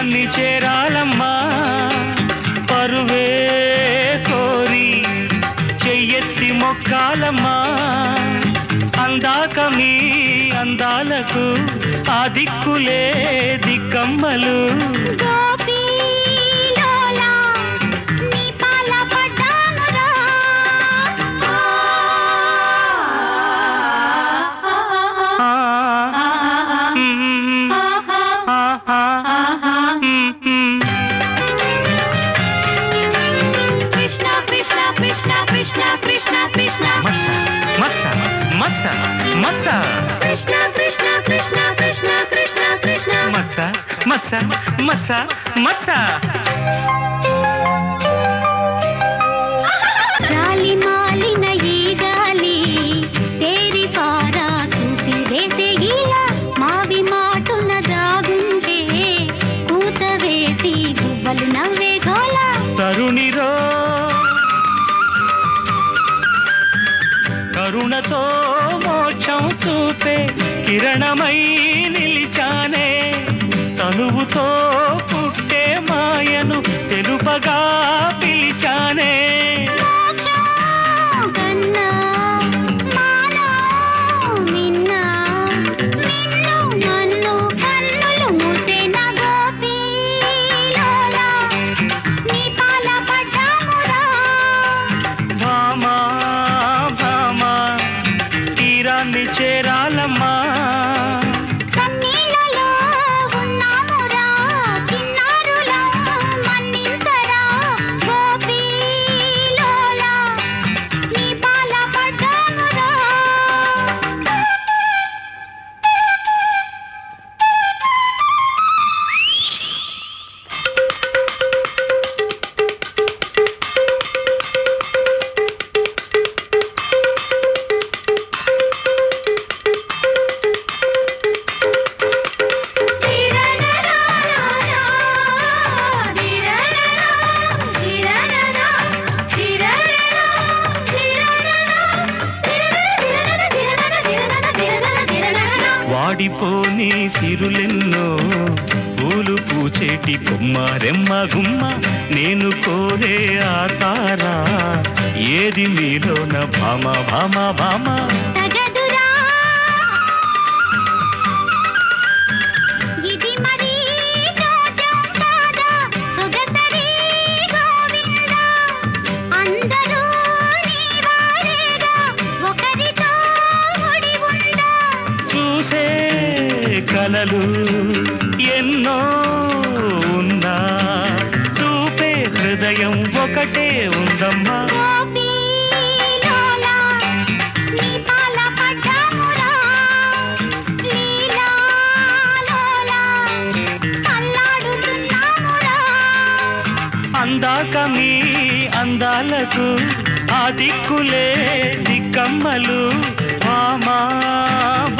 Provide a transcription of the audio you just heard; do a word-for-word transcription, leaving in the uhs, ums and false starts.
తీరాన్ని చేరాలమ్మా పరువే కోరి చెయ్యెత్తి మొక్కాలమ్మా అందాక మీ అందాలకు ఆ దిక్కులే దిక్కమ్మలు Krishna, Krishna, Krishna, Matsa, Matsa, Matsa, Krishna, Krishna, Krishna, Krishna, Krishna, Krishna, Matsa, Matsa, Matsa, Matsa. Jali malina ye gali, teri para tusi vese gila, maavi maatuna dagunte, kuta vesi gubbalu navve gola. Taruniro కరుణతో మోక్షం చూపే కిరణమై నిలిచానే తనువుతో పుట్టే మాయను తెలుపగా పిలిచానే చేరాలమ్మా కన్నీళ్ళలో ఉన్నామురా చిన్నారులా మన్నించరా గోపీలోలా నీ పాల పడ్డామురా వాడిపోని సిరులెన్నో పూలు పూచేటి కొమ్మ రెమ్మ గుమ్మ నేను కోరే ఆకారా ఏది మీలోన భామ భామ భామ ఇది మరి జోజం కాదా సొగసరి గోవింద అందరూ నీ వారేగా ఒకరితో ముడి ఉందా చూసే కలలు ఎన్నో ఉన్నా చూపే హృదయం ఒకటే ఉందమ్మా గోపీలోలా నీ పాల పడ్డామురా లీలాలోలా అల్లాడుతున్నామురా అందాక మీ అందాలకు ఆ దిక్కులే దిక్కమ్మలు మామా